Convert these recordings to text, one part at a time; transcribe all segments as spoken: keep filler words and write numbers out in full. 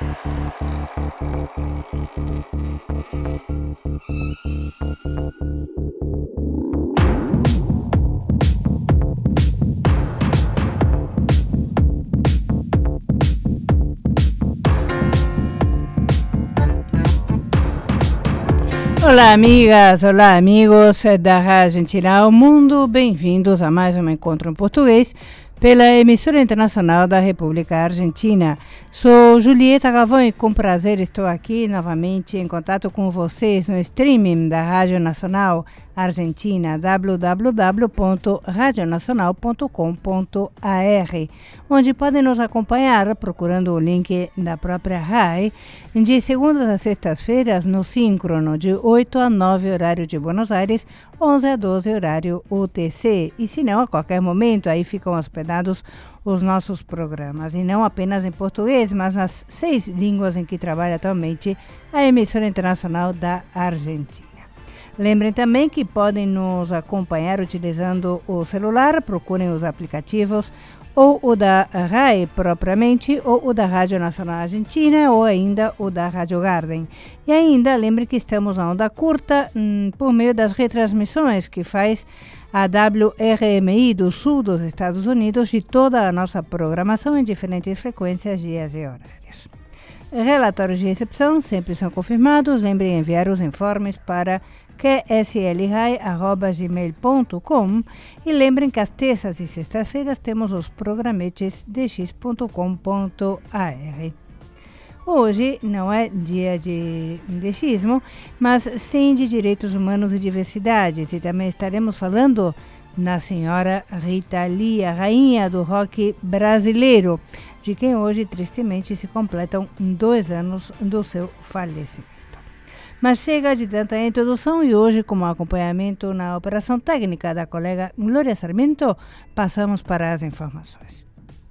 Olá, amigas, olá, amigos da Argentina ao Mundo. Bem-vindos a mais um encontro em português pela emissora internacional da República Argentina. Sou Julieta Galvão e com prazer estou aqui novamente em contato com vocês no streaming da Rádio Nacional Argentina, w w w ponto radio nacional ponto com ponto a r, onde podem nos acompanhar procurando o link da própria R A I, de segundas a sextas-feiras no síncrono, de oito a nove horário de Buenos Aires, onze a doze horário U T C, e se não, a qualquer momento aí ficam hospedados os nossos programas, e não apenas em português, mas nas seis línguas em que trabalha atualmente a emissora internacional da Argentina. Lembrem também que podem nos acompanhar utilizando o celular, procurem os aplicativos ou o da R A I propriamente, ou o da Rádio Nacional Argentina, ou ainda o da Rádio Garden. E ainda, lembrem que estamos na onda curta hum, por meio das retransmissões que faz a W R M I do sul dos Estados Unidos e toda a nossa programação em diferentes frequências, dias e horários. Relatórios de recepção sempre são confirmados. Lembrem de enviar os informes para q s l r a i arroba gmail ponto com e lembrem que às terças e sextas-feiras temos os programetes d x ponto com ponto a r. Hoje não é dia de indexismo, mas sim de direitos humanos e diversidades, e também estaremos falando na senhora Rita Lee, a rainha do rock brasileiro, de quem hoje tristemente se completam dois anos do seu falecimento. Mas chega de tanta introdução e hoje, como acompanhamento na operação técnica da colega Glória Sarmiento, passamos para as informações.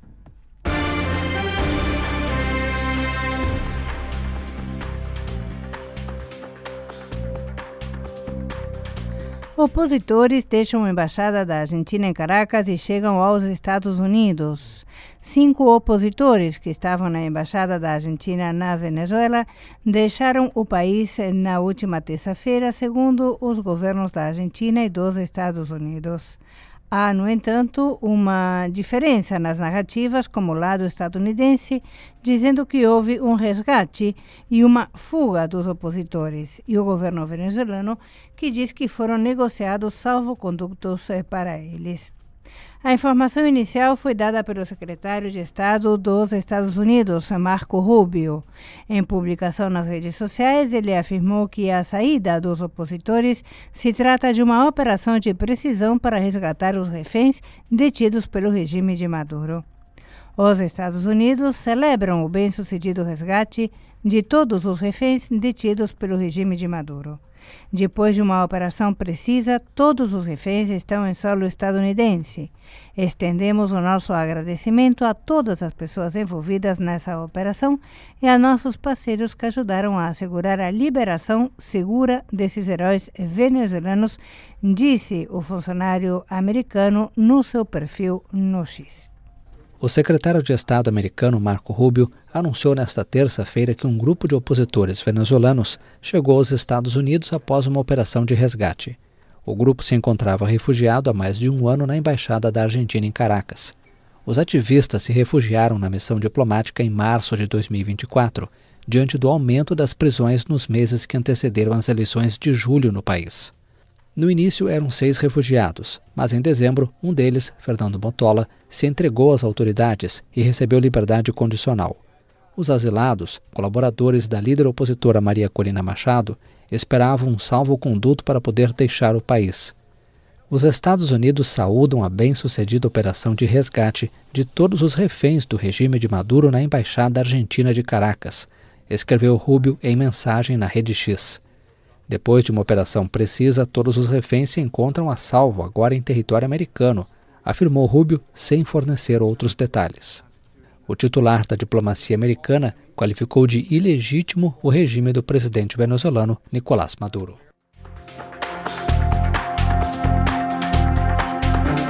Opositores deixam a embaixada da Argentina em Caracas e chegam aos Estados Unidos. Cinco opositores que estavam na embaixada da Argentina na Venezuela deixaram o país na última terça-feira, segundo os governos da Argentina e dos Estados Unidos. Há, no entanto, uma diferença nas narrativas, como o lado estadunidense, dizendo que houve um resgate e uma fuga dos opositores, e o governo venezuelano, que diz que foram negociados salvo-condutos para eles. A informação inicial foi dada pelo secretário de Estado dos Estados Unidos, Marco Rubio. Em publicação nas redes sociais, ele afirmou que a saída dos opositores se trata de uma operação de precisão para resgatar os reféns detidos pelo regime de Maduro. Os Estados Unidos celebram o bem-sucedido resgate de todos os reféns detidos pelo regime de Maduro. Depois de uma operação precisa, todos os reféns estão em solo estadunidense. Estendemos o nosso agradecimento a todas as pessoas envolvidas nessa operação e a nossos parceiros que ajudaram a assegurar a liberação segura desses heróis venezuelanos, disse o funcionário americano no seu perfil no X. O secretário de Estado americano Marco Rubio anunciou nesta terça-feira que um grupo de opositores venezuelanos chegou aos Estados Unidos após uma operação de resgate. O grupo se encontrava refugiado há mais de um ano na Embaixada da Argentina em Caracas. Os ativistas se refugiaram na missão diplomática em março de dois mil e vinte e quatro, diante do aumento das prisões nos meses que antecederam as eleições de julho no país. No início eram seis refugiados, mas em dezembro, um deles, Fernando Motola, se entregou às autoridades e recebeu liberdade condicional. Os asilados, colaboradores da líder opositora Maria Corina Machado, esperavam um salvo-conduto para poder deixar o país. Os Estados Unidos saúdam a bem-sucedida operação de resgate de todos os reféns do regime de Maduro na Embaixada Argentina de Caracas, escreveu Rubio em mensagem na Rede X. Depois de uma operação precisa, todos os reféns se encontram a salvo, agora em território americano, afirmou Rubio sem fornecer outros detalhes. O titular da diplomacia americana qualificou de ilegítimo o regime do presidente venezuelano Nicolás Maduro.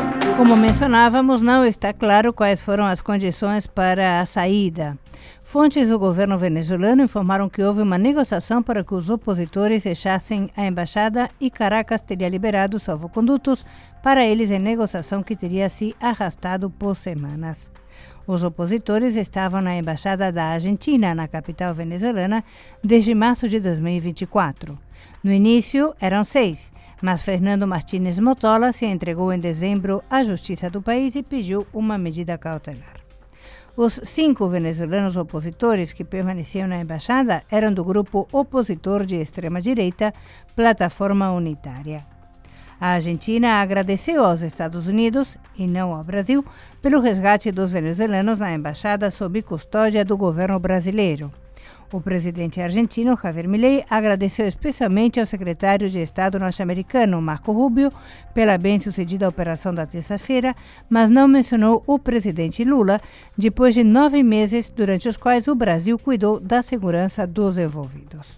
Como mencionávamos, não está claro quais foram as condições para a saída. Fontes do governo venezuelano informaram que houve uma negociação para que os opositores deixassem a embaixada e Caracas teria liberado salvocondutos para eles em negociação que teria se arrastado por semanas. Os opositores estavam na embaixada da Argentina, na capital venezuelana, desde março de dois mil e vinte e quatro. No início, eram seis, mas Fernando Martínez Motola se entregou em dezembro à justiça do país e pediu uma medida cautelar. Os cinco venezuelanos opositores que permaneciam na embaixada eram do grupo opositor de extrema-direita Plataforma Unitária. A Argentina agradeceu aos Estados Unidos, e não ao Brasil, pelo resgate dos venezuelanos na embaixada sob custódia do governo brasileiro. O presidente argentino, Javier Milei, agradeceu especialmente ao secretário de Estado norte-americano, Marco Rubio, pela bem-sucedida operação da terça-feira, mas não mencionou o presidente Lula, depois de nove meses durante os quais o Brasil cuidou da segurança dos envolvidos.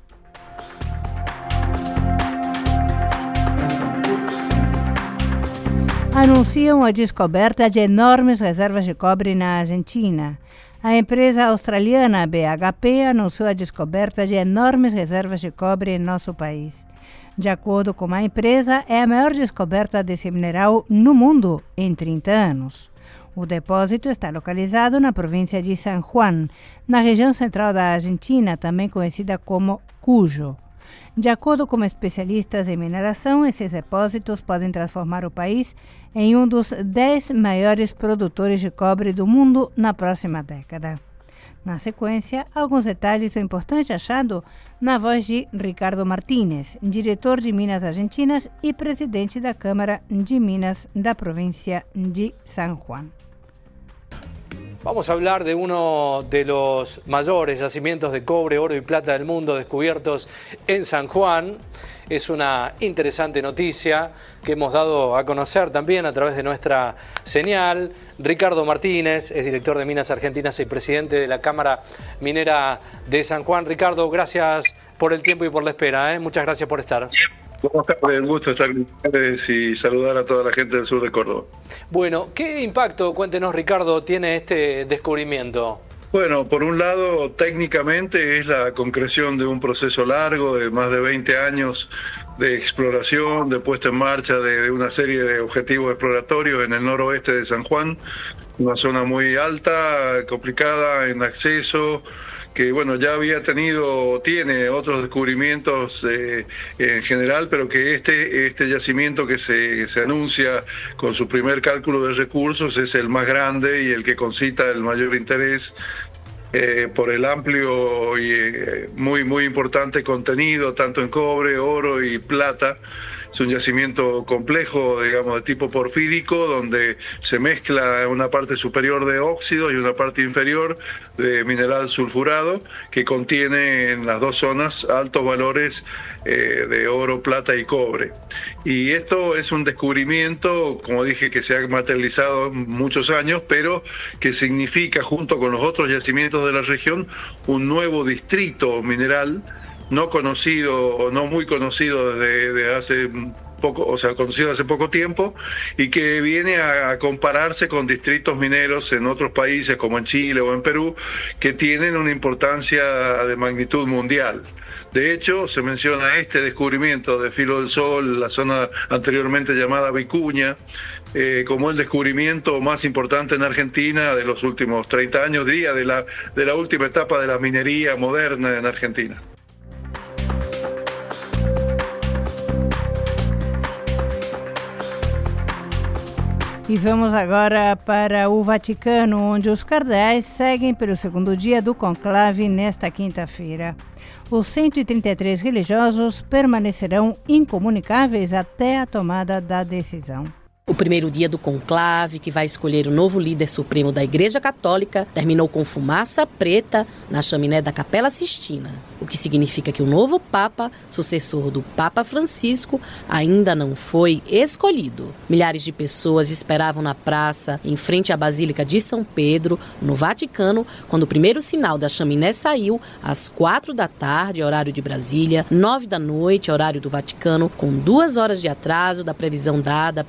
Anunciam a descoberta de enormes reservas de cobre na Argentina. A empresa australiana B H P anunciou a descoberta de enormes reservas de cobre em nosso país. De acordo com a empresa, é a maior descoberta desse mineral no mundo em trinta anos. O depósito está localizado na província de San Juan, na região central da Argentina, também conhecida como Cuyo. De acordo com especialistas em mineração, esses depósitos podem transformar o país em um dos dez maiores produtores de cobre do mundo na próxima década. Na sequência, alguns detalhes do importante achado na voz de Ricardo Martínez, diretor de Minas Argentinas e presidente da Câmara de Minas da província de San Juan. Vamos a hablar de uno de los mayores yacimientos de cobre, oro y plata del mundo descubiertos en San Juan. Es una interesante noticia que hemos dado a conocer también a través de nuestra señal. Ricardo Martínez es director de Minas Argentinas y presidente de la Cámara Minera de San Juan. Ricardo, gracias por el tiempo y por la espera, ¿eh? Muchas gracias por estar. Buenas tardes, un gusto estar con ustedes y saludar a toda la gente del sur de Córdoba. Bueno, ¿qué impacto, cuéntenos Ricardo, tiene este descubrimiento? Bueno, por un lado, técnicamente es la concreción de un proceso largo de más de veinte años de exploración, de puesta en marcha de, de una serie de objetivos exploratorios en el noroeste de San Juan, una zona muy alta, complicada en acceso, que bueno, ya había tenido, tiene otros descubrimientos eh, en general, pero que este, este yacimiento que se, se anuncia con su primer cálculo de recursos es el más grande y el que concita el mayor interés eh, por el amplio y eh, muy, muy importante contenido, tanto en cobre, oro y plata. Es un yacimiento complejo, digamos, de tipo porfírico, donde se mezcla una parte superior de óxido y una parte inferior de mineral sulfurado, que contiene en las dos zonas altos valores eh, de oro, plata y cobre. Y esto es un descubrimiento, como dije, que se ha materializado en muchos años, pero que significa, junto con los otros yacimientos de la región, un nuevo distrito mineral no conocido o no muy conocido desde, desde hace poco, o sea, conocido hace poco tiempo, y que viene a, a compararse con distritos mineros en otros países como en Chile o en Perú, que tienen una importancia de magnitud mundial. De hecho, se menciona este descubrimiento de Filo del Sol, la zona anteriormente llamada Vicuña, eh, como el descubrimiento más importante en Argentina de los últimos treinta años, diría, de la, de la última etapa de la minería moderna en Argentina. E vamos agora para o Vaticano, onde os cardeais seguem pelo segundo dia do conclave nesta quinta-feira. Os cento e trinta e três religiosos permanecerão incomunicáveis até a tomada da decisão. O primeiro dia do conclave, que vai escolher o novo líder supremo da Igreja Católica, terminou com fumaça preta na chaminé da Capela Sistina, o que significa que o novo Papa, sucessor do Papa Francisco, ainda não foi escolhido. Milhares de pessoas esperavam na praça, em frente à Basílica de São Pedro, no Vaticano, quando o primeiro sinal da chaminé saiu às quatro da tarde, horário de Brasília, nove da noite, horário do Vaticano, com duas horas de atraso da previsão dada pelo Vaticano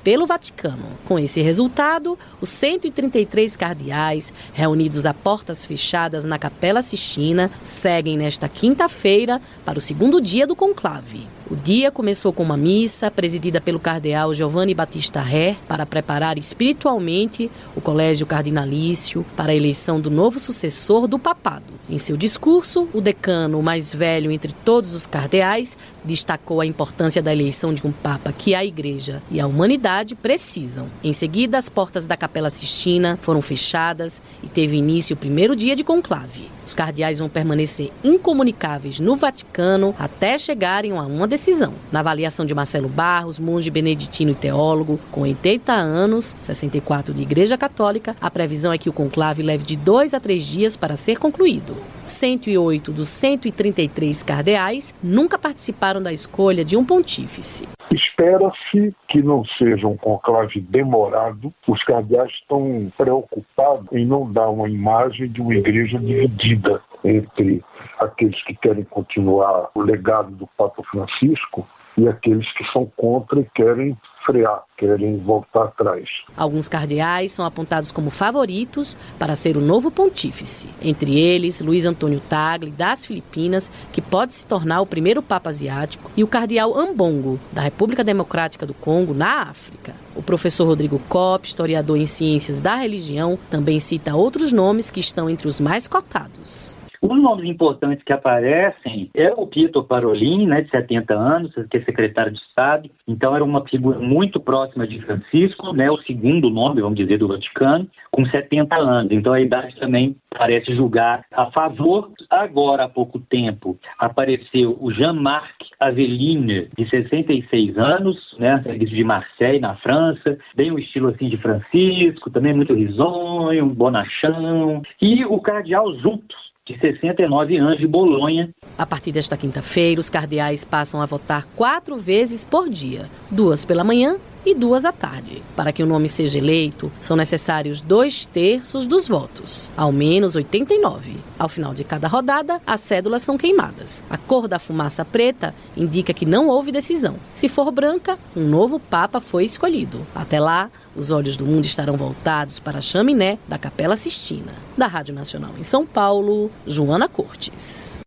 Vaticano. Com esse resultado, os cento e trinta e três cardeais, reunidos a portas fechadas na Capela Sistina, seguem nesta quinta-feira para o segundo dia do conclave. O dia começou com uma missa presidida pelo cardeal Giovanni Battista Re para preparar espiritualmente o colégio cardinalício para a eleição do novo sucessor do papado. Em seu discurso, o decano, o mais velho entre todos os cardeais, destacou a importância da eleição de um papa que a Igreja e a humanidade precisam. Em seguida, as portas da Capela Sistina foram fechadas e teve início o primeiro dia de conclave. Os cardeais vão permanecer incomunicáveis no Vaticano até chegarem a uma decisão. Na avaliação de Marcelo Barros, monge beneditino e teólogo, com oitenta anos, sessenta e quatro de Igreja Católica, a previsão é que o conclave leve de dois a três dias para ser concluído. cento e oito dos cento e trinta e três cardeais nunca participaram da escolha de um pontífice. Espera-se que não seja um conclave demorado. Os cardeais estão preocupados em não dar uma imagem de uma igreja dividida entre aqueles que querem continuar o legado do Papa Francisco e aqueles que são contra e querem frear, querem voltar atrás. Alguns cardeais são apontados como favoritos para ser o novo pontífice. Entre eles, Luiz Antônio Tagle, das Filipinas, que pode se tornar o primeiro papa asiático, e o cardeal Ambongo, da República Democrática do Congo, na África. O professor Rodrigo Kopp, historiador em ciências da religião, também cita outros nomes que estão entre os mais cotados. Os nomes importantes que aparecem é o Pietro Parolin, né, de setenta anos, que é secretário de Estado. Então era uma figura muito próxima de Francisco, né, o segundo nome, vamos dizer, do Vaticano, com setenta anos. Então a idade também parece julgar a favor. Agora, há pouco tempo, apareceu o Jean-Marc Aveline, de sessenta e seis anos, né, serviço de Marseille, na França, bem o estilo assim de Francisco, também muito risonho, bonachão. E o cardeal Zutos, de sessenta e nove anos, de Bolonha. A partir desta quinta-feira, os cardeais passam a votar quatro vezes por dia, duas pela manhã e duas à tarde. Para que o nome seja eleito, são necessários dois terços dos votos, ao menos oitenta e nove. Ao final de cada rodada, as cédulas são queimadas. A cor da fumaça preta indica que não houve decisão. Se for branca, um novo papa foi escolhido. Até lá, os olhos do mundo estarão voltados para a chaminé da Capela Sistina. Da Rádio Nacional em São Paulo, Joana Cortes.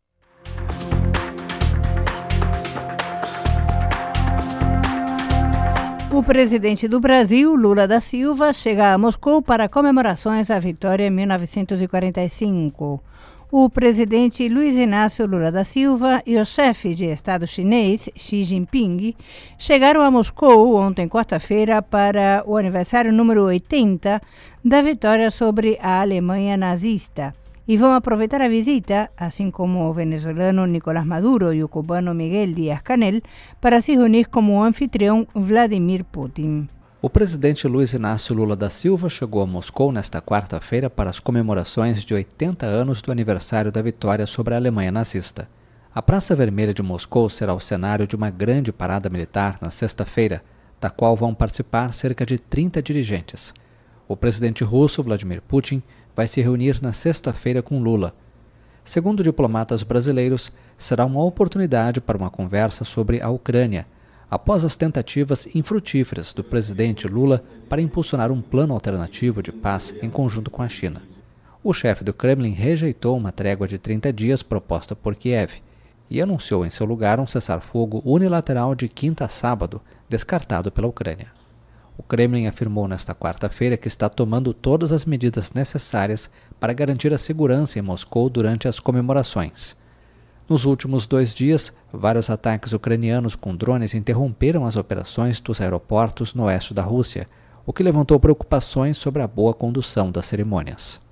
O presidente do Brasil, Lula da Silva, chega a Moscou para comemorações à vitória em mil novecentos e quarenta e cinco. O presidente Luiz Inácio Lula da Silva e o chefe de Estado chinês, Xi Jinping, chegaram a Moscou ontem, quarta-feira, para o aniversário número oitenta da vitória sobre a Alemanha nazista. E vão aproveitar a visita, assim como o venezuelano Nicolás Maduro e o cubano Miguel Díaz-Canel, para se reunir como o anfitrião Vladimir Putin. O presidente Luiz Inácio Lula da Silva chegou a Moscou nesta quarta-feira para as comemorações de oitenta anos do aniversário da vitória sobre a Alemanha nazista. A Praça Vermelha de Moscou será o cenário de uma grande parada militar na sexta-feira, da qual vão participar cerca de trinta dirigentes. O presidente russo, Vladimir Putin, vai se reunir na sexta-feira com Lula. Segundo diplomatas brasileiros, será uma oportunidade para uma conversa sobre a Ucrânia, após as tentativas infrutíferas do presidente Lula para impulsionar um plano alternativo de paz em conjunto com a China. O chefe do Kremlin rejeitou uma trégua de trinta dias proposta por Kiev e anunciou em seu lugar um cessar-fogo unilateral de quinta a sábado, descartado pela Ucrânia. O Kremlin afirmou nesta quarta-feira que está tomando todas as medidas necessárias para garantir a segurança em Moscou durante as comemorações. Nos últimos dois dias, vários ataques ucranianos com drones interromperam as operações dos aeroportos no oeste da Rússia, o que levantou preocupações sobre a boa condução das cerimônias.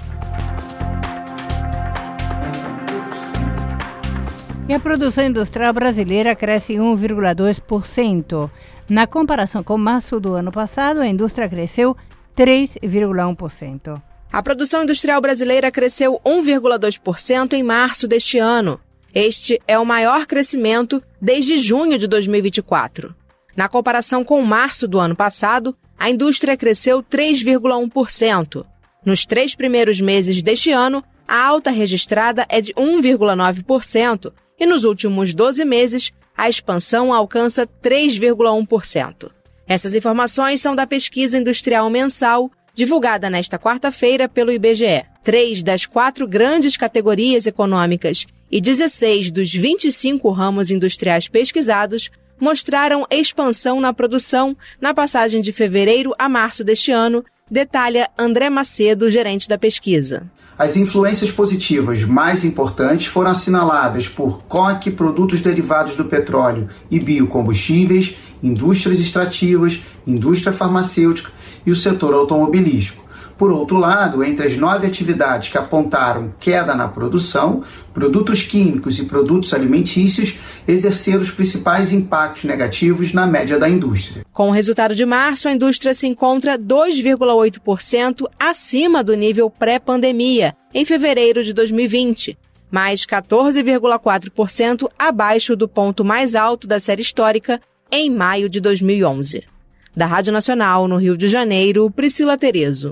E a produção industrial brasileira cresce em um vírgula dois por cento. Na comparação com março do ano passado, a indústria cresceu três vírgula um por cento. A produção industrial brasileira cresceu um vírgula dois por cento em março deste ano. Este é o maior crescimento desde junho de dois mil e vinte e quatro. Na comparação com março do ano passado, a indústria cresceu três vírgula um por cento. Nos três primeiros meses deste ano, a alta registrada é de um vírgula nove por cento e nos últimos doze meses, a expansão alcança três vírgula um por cento. Essas informações são da pesquisa industrial mensal, divulgada nesta quarta-feira pelo I B G E. Três das quatro grandes categorias econômicas e dezesseis dos vinte e cinco ramos industriais pesquisados mostraram expansão na produção na passagem de fevereiro a março deste ano, detalha André Macedo, gerente da pesquisa. As influências positivas mais importantes foram assinaladas por coque, produtos derivados do petróleo e biocombustíveis, indústrias extrativas, indústria farmacêutica e o setor automobilístico. Por outro lado, entre as nove atividades que apontaram queda na produção, produtos químicos e produtos alimentícios exerceram os principais impactos negativos na média da indústria. Com o resultado de março, a indústria se encontra dois vírgula oito por cento acima do nível pré-pandemia, em fevereiro de dois mil e vinte, mais quatorze vírgula quatro por cento abaixo do ponto mais alto da série histórica, em maio de dois mil e onze. Da Rádio Nacional, no Rio de Janeiro, Priscila Terezo.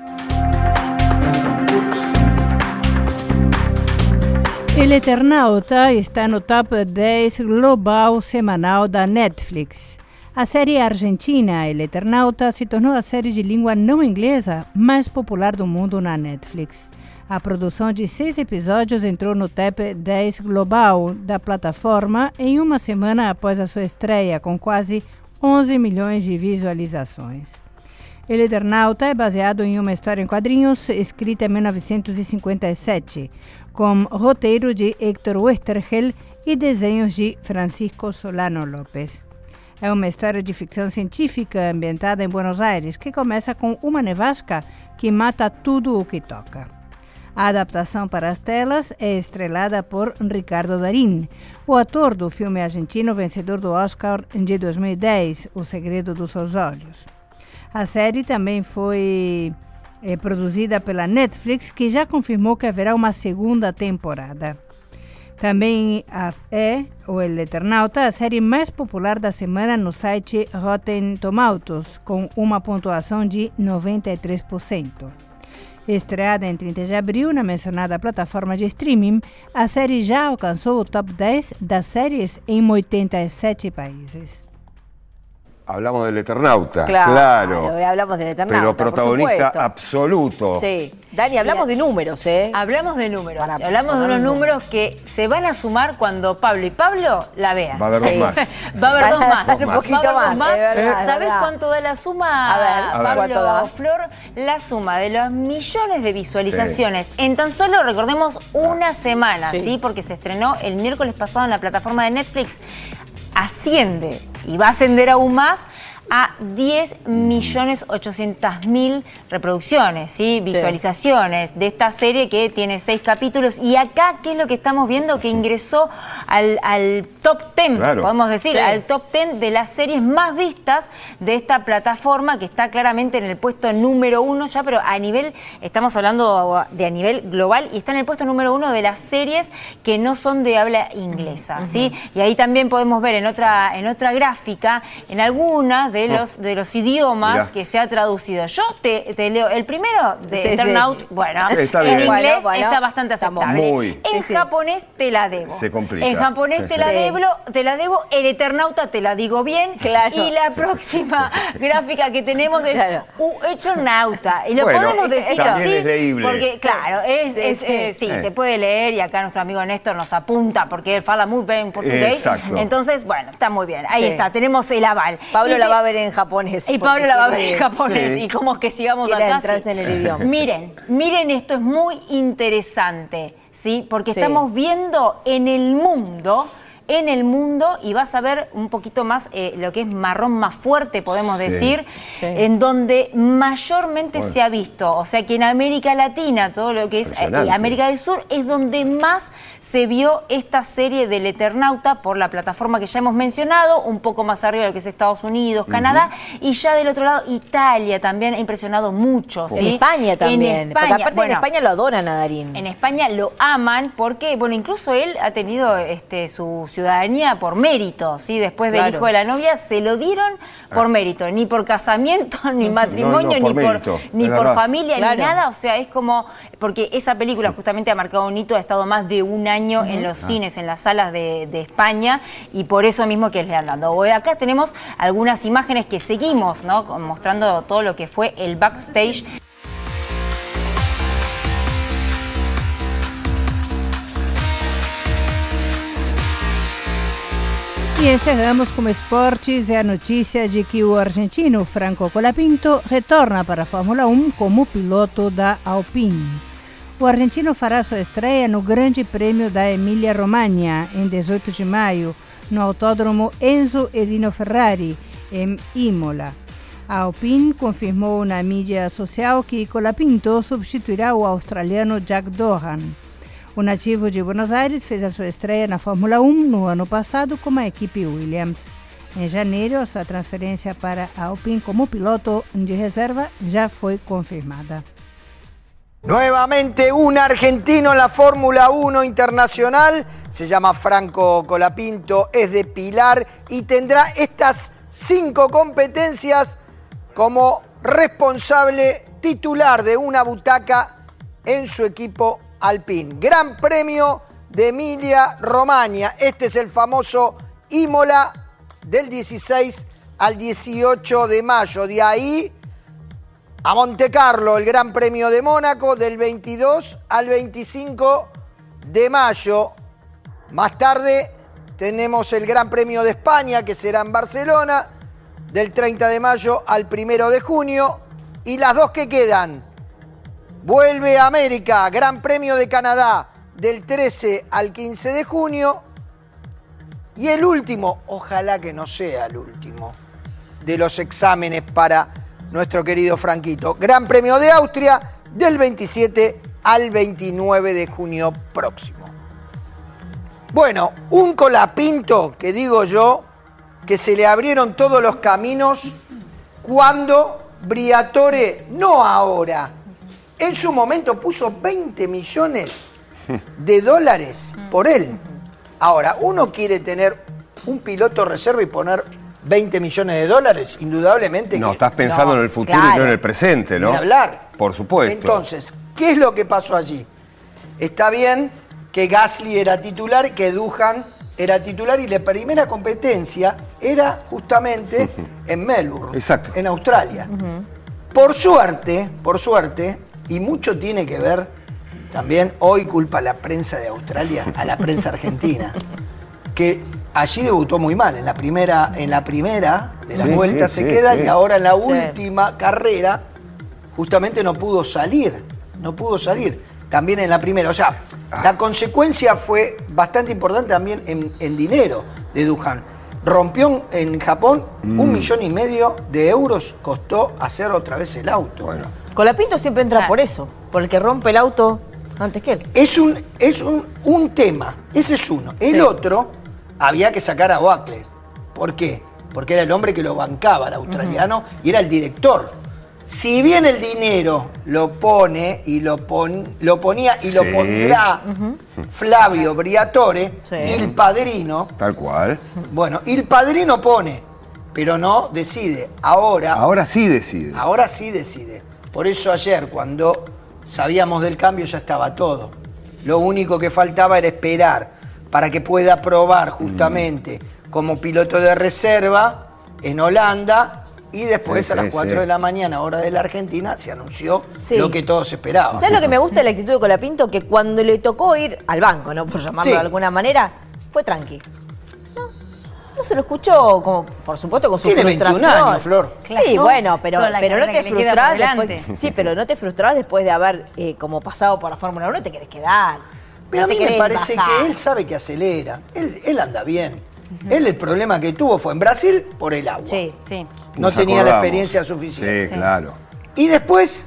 El Eternauta está no top dez global semanal da Netflix. A série argentina El Eternauta se tornou a série de língua não inglesa mais popular do mundo na Netflix. A produção de seis episódios entrou no top dez global da plataforma em uma semana após a sua estreia, com quase onze milhões de visualizações. El Eternauta é baseado em uma história em quadrinhos escrita em mil novecentos e cinquenta e sete, com roteiro de Héctor Westergel e desenhos de Francisco Solano López. É uma história de ficção científica ambientada em Buenos Aires, que começa com uma nevasca que mata tudo o que toca. A adaptação para as telas é estrelada por Ricardo Darín, o ator do filme argentino vencedor do Oscar de dois mil e dez, O Segredo dos Seus Olhos. A série também foi é, produzida pela Netflix, que já confirmou que haverá uma segunda temporada. Também é o El Eternauta a série mais popular da semana no site Rotten Tomatoes, com uma pontuação de noventa e três por cento. Estreada em trinta de abril na mencionada plataforma de streaming, a série já alcançou o top dez das séries em oitenta e sete países. Hablamos del Eternauta, claro. claro. Hablamos del Eternauta, pero protagonista absoluto. Sí. Dani, hablamos Mira, de números, ¿eh? Hablamos de números. Para, hablamos de unos números que se van a sumar cuando Pablo y Pablo la vean. Va a haber sí. dos más. Va a haber dos más. Un poquito Va a haber más. dos más. Verdad, ¿Sabes verdad. cuánto da la suma, a ver, Pablo a ver. Flor? La suma de los millones de visualizaciones sí. en tan solo, recordemos, una semana, sí. ¿sí? Porque se estrenó el miércoles pasado en la plataforma de Netflix. Asciende y va a ascender aún más a diez millones ochocientas mil reproducciones, ¿sí? Visualizaciones sí. de esta serie que tiene seis capítulos. Y acá, ¿qué es lo que estamos viendo? Que ingresó al, al top diez, claro. podemos decir, sí. al top diez de las series más vistas de esta plataforma, que está claramente en el puesto número uno ya, pero a nivel, estamos hablando de a nivel global, y está en el puesto número uno de las series que no son de habla inglesa, uh-huh. ¿sí? Y ahí también podemos ver en otra, en otra gráfica, en algunas de los, de los idiomas Mirá. que se ha traducido. Yo te, te leo el primero de sí, Eternaut, sí. bueno, está en inglés bueno, bueno, está bastante aceptable. Muy. En sí, japonés sí. te la debo. Se complica. En japonés te la, sí. debo, te la debo, el Eternauta te la digo bien. Claro. Y la próxima gráfica que tenemos es claro. Eternauta. Y lo bueno, podemos decir así. Es leíble. Porque, claro, es, sí, es, sí. Eh, sí eh. se puede leer, y acá nuestro amigo Néstor nos apunta porque él habla muy bien portugués. Exacto. Entonces, bueno, está muy bien. Ahí sí. está, tenemos el aval. Pablo y la te... va a ver en japonés. Y Pablo la va a ver en japonés. Sí. Y cómo es que sigamos Quiere acá. entrarse en el idioma. Miren, miren, esto es muy interesante, ¿sí? Porque sí. estamos viendo en el mundo... en el mundo, y vas a ver un poquito más eh, lo que es marrón más fuerte, podemos sí, decir, sí. en donde mayormente bueno. se ha visto. O sea que en América Latina, todo lo que es eh, América del Sur, es donde más se vio esta serie del Eternauta por la plataforma que ya hemos mencionado, un poco más arriba de lo que es Estados Unidos, Canadá, uh-huh. y ya del otro lado Italia también ha impresionado mucho. ¿sí? En España también, en España, porque aparte bueno, en España lo adoran a Darín. En España lo aman porque, bueno, incluso él ha tenido este, su ciudadanía por mérito, ¿sí? Después del Claro. hijo de la novia, se lo dieron por mérito, ni por casamiento, ni matrimonio, No, no, por ni por, mérito, ni es por verdad. familia, Claro. ni nada. O sea, es como, porque esa película justamente ha marcado un hito, ha estado más de un año en los cines, en las salas de, de España, y por eso mismo que le han dado. Hoy acá tenemos algunas imágenes que seguimos, ¿no? Mostrando todo lo que fue el backstage. E encerramos com esportes e a notícia de que o argentino Franco Colapinto retorna para a Fórmula um como piloto da Alpine. O argentino fará sua estreia no Grande Prêmio da Emília-Romagna em dezoito de maio, no Autódromo Enzo Edino Ferrari, em Imola. A Alpine confirmou na mídia social que Colapinto substituirá o australiano Jack Dohan. O nativo de Buenos Aires fez a sua estreia na Fórmula um no ano passado com a equipe Williams. Em janeiro, a sua transferência para a Alpine como piloto de reserva já foi confirmada. Nuevamente un argentino en la Fórmula uno internacional, se llama Franco Colapinto, es de Pilar y tendrá estas cinco competencias como responsable titular de una butaca en su equipo Alpine. Gran Premio de Emilia-Romagna, este es el famoso Imola del dieciséis al dieciocho de mayo, de ahí a Montecarlo, el Gran Premio de Mónaco del veintidós al veinticinco de mayo. Más tarde tenemos el Gran Premio de España, que será en Barcelona, del treinta de mayo al primero de junio. Y las dos que quedan, vuelve a América, Gran Premio de Canadá, del trece al quince de junio. Y el último, ojalá que no sea el último, de los exámenes para nuestro querido Franquito. Gran Premio de Austria del veintisiete al veintinueve de junio próximo. Bueno, un Colapinto que digo yo que se le abrieron todos los caminos cuando Briatore, no ahora, en su momento puso veinte millones de dólares por él. Ahora, uno quiere tener un piloto reserva y poner veinte millones de dólares, indudablemente. No, que, estás pensando no, en el futuro claro, y no en el presente, ¿no? Ni hablar. Por supuesto. Entonces, ¿qué es lo que pasó allí? Está bien que Gasly era titular, que Duhan era titular y la primera competencia era justamente en Melbourne, Exacto. en Australia. Por suerte, por suerte, y mucho tiene que ver también, hoy culpa a la prensa de Australia, a la prensa argentina, que allí debutó muy mal, en la primera, en la primera de las Sí, vueltas sí, se sí, queda sí. y ahora en la Sí. última carrera justamente no pudo salir, no pudo salir, también en la primera. O sea, la consecuencia fue bastante importante también en, en dinero de Duhan. Rompió en Japón Mm. un millón y medio de euros, costó hacer otra vez el auto. Bueno. Colapinto siempre entra por eso, por el que rompe el auto antes que él. Es un, es un, un tema, ese es uno. El Sí. otro, había que sacar a Wackler. ¿Por qué? Porque era el hombre que lo bancaba, el australiano, y era el director. Si bien el dinero lo pone y lo, pon, lo ponía y lo Sí. pondrá Flavio Briatore, Sí. el padrino, Tal cual. bueno, el padrino pone, pero no decide. Ahora, Ahora sí decide. ahora sí decide. Por eso ayer, cuando sabíamos del cambio, ya estaba todo. Lo único que faltaba era esperar para que pueda probar justamente como piloto de reserva en Holanda y después Sí, a las sí, cuatro sí. de la mañana, hora de la Argentina, se anunció Sí. lo que todos esperaban. ¿Sabes lo que me gusta de la actitud de Colapinto? Que cuando le tocó ir al banco, ¿no? Por llamarlo Sí. de alguna manera, fue tranqui. No, no se lo escuchó, como, por supuesto, con su Tiene frustración. veintiún años, Flor. Sí, ¿no? bueno, pero, Toda la pero no carrera te que le queda frustrás por después. delante. Sí, pero no te frustrás después de haber eh, como pasado por la Fórmula uno, te querés quedar. Pero No a te mí me querés parece bajar. que él sabe que acelera. Él, él anda bien. Él el problema que tuvo fue en Brasil por el agua. Sí. Sí. No Nos tenía la acordamos. experiencia suficiente. Sí, claro. Y después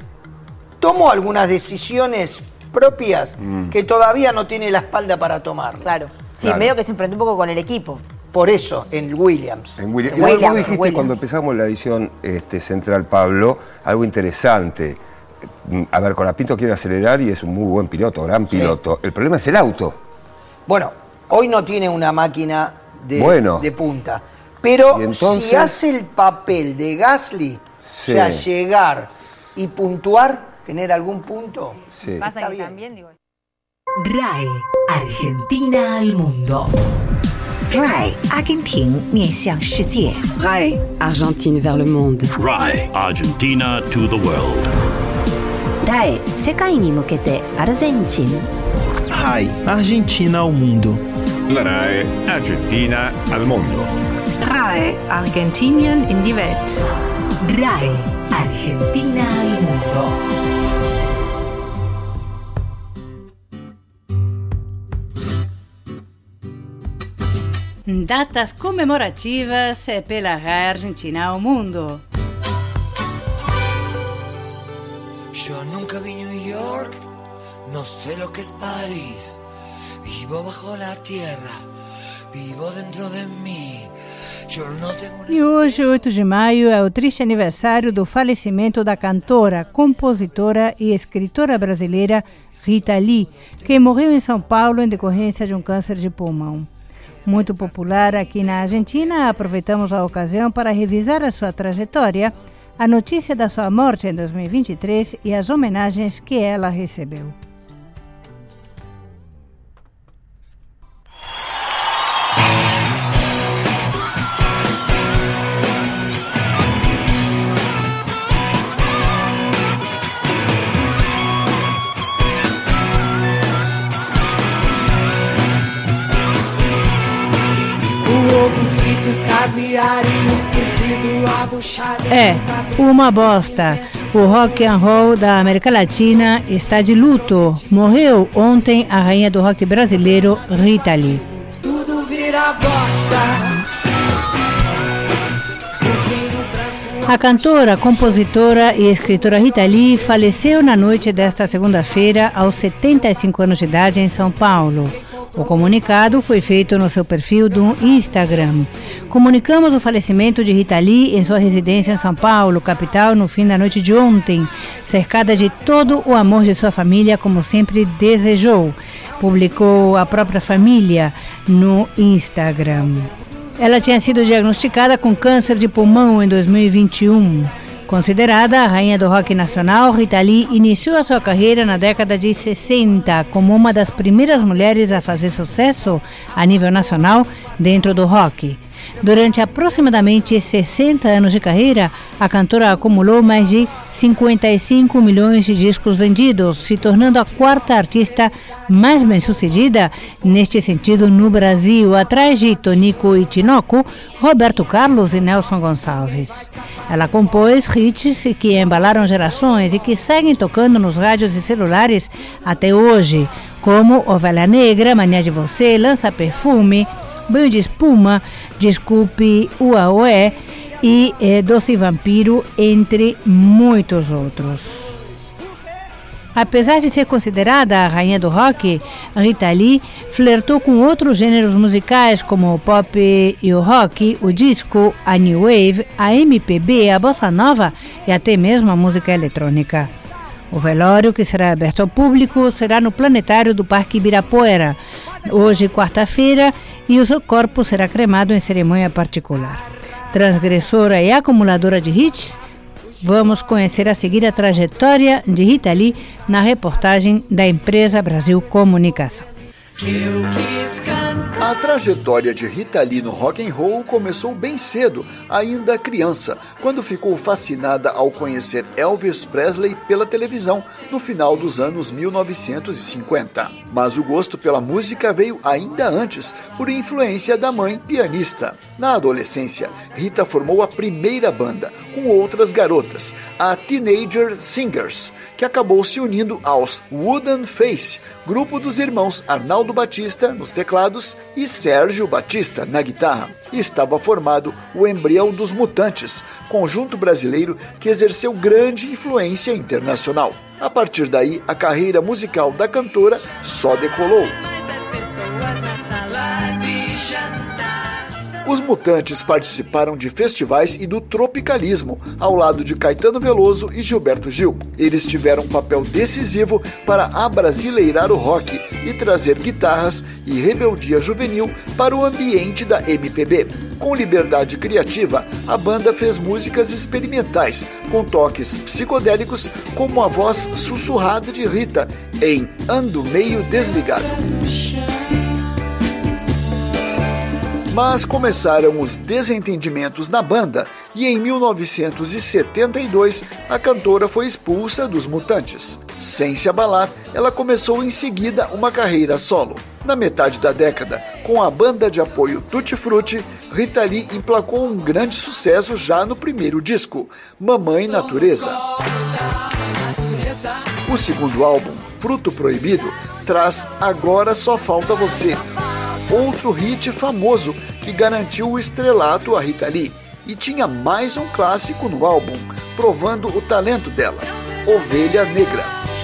tomó algunas decisiones propias Mm. que todavía no tiene la espalda para tomarlas. Claro. Sí, Claro. medio que se enfrentó un poco con el equipo. Por eso, en Williams. En William. En Vos Williams, dijiste Williams. cuando empezamos la edición este, central, Pablo, algo interesante. Mm, A ver, Colapinto quiere acelerar y es un muy buen piloto, gran piloto. El problema es el auto. Bueno, hoy no tiene una máquina de, bueno. de punta, pero entonces, si hace el papel de Gasly, sí. o sea, llegar y puntuar, tener algún punto, sí. Pasa está que bien. también, digo. R A E, Argentina al mundo. R A E, 阿根廷面向世界。 R A E, Argentine vers le monde. R A E, Argentina to the world. R A E, 世界に向けてアルゼンチン。 R A E, Argentina ao mundo. La R A E, Argentina al mundo. R A E, Argentinien in die Welt. R A E, Argentina al mundo. Datas comemorativas pela R A E Argentina ao mundo. Yo nunca vi New York, no sé lo que es París. Vivo bajo la tierra, vivo dentro de mí. Yo no tengo una... E hoje, oito de maio, é o triste aniversário do falecimento da cantora, compositora e escritora brasileira Rita Lee, que morreu em São Paulo em decorrência de um câncer de pulmão. Muito popular aqui na Argentina, aproveitamos a ocasião para revisar a sua trajetória, a notícia da sua morte em dois mil e vinte e três e as homenagens que ela recebeu. É, uma bosta. O rock and roll da América Latina está de luto. Morreu ontem a rainha do rock brasileiro, Rita Lee. Tudo vira bosta. A cantora, compositora e escritora Rita Lee faleceu na noite desta segunda-feira aos setenta e cinco anos de idade em São Paulo. O comunicado foi feito no seu perfil do Instagram. Comunicamos o falecimento de Rita Lee em sua residência em São Paulo, capital, no fim da noite de ontem, cercada de todo o amor de sua família, como sempre desejou, publicou a própria família no Instagram. Ela tinha sido diagnosticada com câncer de pulmão em dois mil e vinte e um. Considerada a rainha do rock nacional, Rita Lee iniciou a sua carreira na década de sessenta como uma das primeiras mulheres a fazer sucesso a nível nacional dentro do rock. Durante aproximadamente sessenta anos de carreira, a cantora acumulou mais de cinquenta e cinco milhões de discos vendidos, se tornando a quarta artista mais bem-sucedida neste sentido no Brasil, atrás de Tonico e Tinoco, Roberto Carlos e Nelson Gonçalves. Ela compôs hits que embalaram gerações e que seguem tocando nos rádios e celulares até hoje, como Ovelha Negra, Mania de Você, Lança Perfume, Banho de Espuma, Desculpe Uaué e eh, Doce Vampiro, entre muitos outros. Apesar de ser considerada a rainha do rock, Rita Lee flertou com outros gêneros musicais como o pop e o rock, o disco, a new wave, a M P B, a bossa nova e até mesmo a música eletrônica. O velório, que será aberto ao público, será no planetário do Parque Ibirapuera, hoje, quarta-feira, e o seu corpo será cremado em cerimônia particular. Transgressora e acumuladora de hits, vamos conhecer a seguir a trajetória de Rita Lee na reportagem da empresa Brasil Comunicação. A trajetória de Rita Lee no rock and roll começou bem cedo, ainda criança, quando ficou fascinada ao conhecer Elvis Presley pela televisão no final dos anos mil novecentos e cinquenta. Mas o gosto pela música veio ainda antes, por influência da mãe pianista. Na adolescência, Rita formou a primeira banda, com outras garotas, a Teenager Singers, que acabou se unindo aos Wooden Face, grupo dos irmãos Arnaldo Batista nos teclados e Sérgio Batista na guitarra. E estava formado o Embrião dos Mutantes, conjunto brasileiro que exerceu grande influência internacional. A partir daí, a carreira musical da cantora só decolou. Os Mutantes participaram de festivais e do tropicalismo, ao lado de Caetano Veloso e Gilberto Gil. Eles tiveram um papel decisivo para abrasileirar o rock e trazer guitarras e rebeldia juvenil para o ambiente da M P B. Com liberdade criativa, a banda fez músicas experimentais, com toques psicodélicos, como a voz sussurrada de Rita em Ando Meio Desligado. Mas começaram os desentendimentos na banda e em mil novecentos e setenta e dois a cantora foi expulsa dos Mutantes. Sem se abalar, ela começou em seguida uma carreira solo. Na metade da década, com a banda de apoio Tutti Frutti, Rita Lee emplacou um grande sucesso já no primeiro disco, Mamãe Natureza. O segundo álbum, Fruto Proibido, traz Agora Só Falta Você, outro hit famoso que garantiu o estrelato a Rita Lee. E tinha mais um clássico no álbum, provando o talento dela, Ovelha Negra.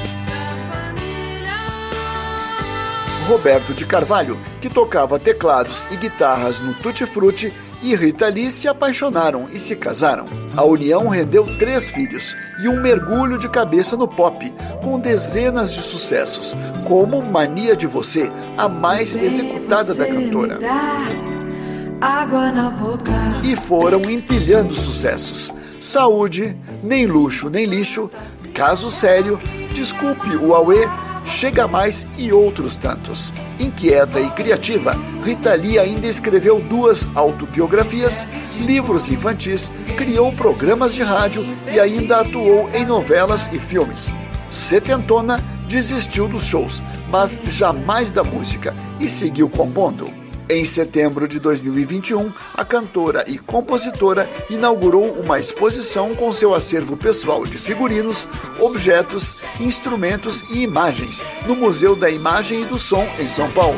Roberto de Carvalho, que tocava teclados e guitarras no Tutti Frutti, e Rita Lee se apaixonaram e se casaram. A união rendeu três filhos e um mergulho de cabeça no pop, com dezenas de sucessos, como Mania de Você, a mais executada da cantora. Água na boca. E foram empilhando sucessos. Saúde, Nem Luxo Nem Lixo, Caso Sério, Desculpe o Auê, Chega Mais e outros tantos. Inquieta e criativa, Rita Lee ainda escreveu duas autobiografias, livros infantis, criou programas de rádio e ainda atuou em novelas e filmes. Setentona, desistiu dos shows, mas jamais da música, e seguiu compondo. Em setembro de dois mil e vinte e um, a cantora e compositora inaugurou uma exposição com seu acervo pessoal de figurinos, objetos, instrumentos e imagens no Museu da Imagem e do Som, em São Paulo.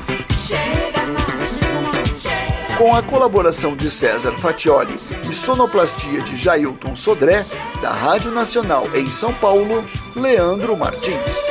Com a colaboração de César Fatioli e sonoplastia de Jailton Sodré, da Rádio Nacional em São Paulo, Leandro Martins.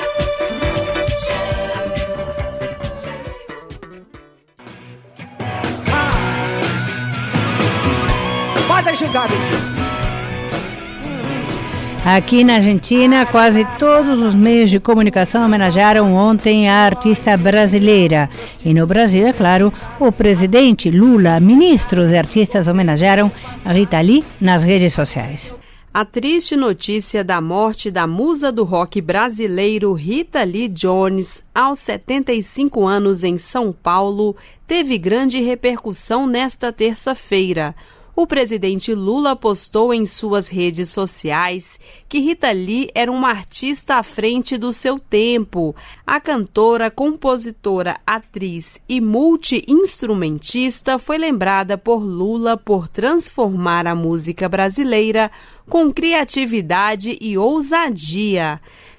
Aqui na Argentina, quase todos os meios de comunicação homenagearam ontem a artista brasileira. E no Brasil, é claro, o presidente Lula, ministros e artistas homenagearam a Rita Lee nas redes sociais. A triste notícia da morte da musa do rock brasileiro Rita Lee Jones, aos setenta e cinco anos em São Paulo, teve grande repercussão nesta terça-feira. O presidente Lula postou em suas redes sociais que Rita Lee era uma artista à frente do seu tempo. A cantora, compositora, atriz e multi-instrumentista foi lembrada por Lula por transformar a música brasileira com criatividade e ousadia.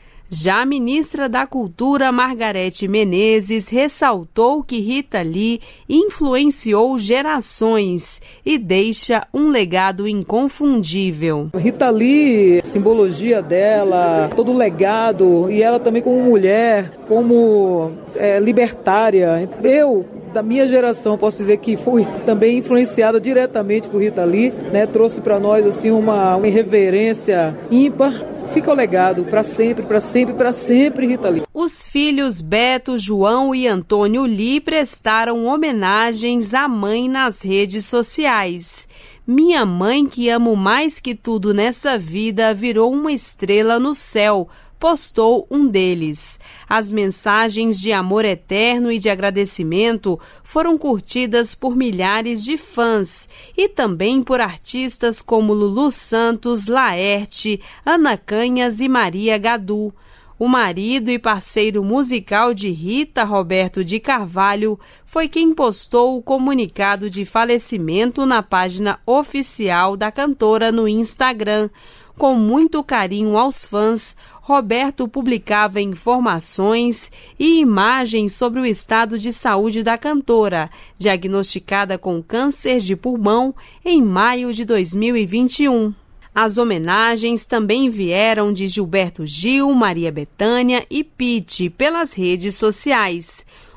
Já a ministra da Cultura, Margarete Menezes, ressaltou que Rita Lee influenciou gerações e deixa um legado inconfundível. Rita Lee, a simbologia dela, todo o legado, e ela também como mulher, como é, libertária. Eu, da minha geração, posso dizer que fui também influenciada diretamente por Rita Lee, né? Trouxe para nós assim uma, uma irreverência ímpar. Fica o legado para sempre, para sempre, para sempre, Rita Lee. Os filhos Beto, João e Antônio Lee prestaram homenagens à mãe nas redes sociais. Minha mãe, que amo mais que tudo nessa vida, virou uma estrela no céu, postou um deles. As mensagens de amor eterno e de agradecimento foram curtidas por milhares de fãs e também por artistas como Lulu Santos, Laerte, Ana Canhas e Maria Gadu. O marido e parceiro musical de Rita, Roberto de Carvalho, foi quem postou o comunicado de falecimento na página oficial da cantora no Instagram. Com muito carinho aos fãs, Roberto publicava informações e imagens sobre o estado de saúde da cantora, diagnosticada com câncer de pulmão em maio de dois mil e vinte e um. As homenagens também vieram de Gilberto Gil, Maria Bethânia e Pitty pelas redes sociais.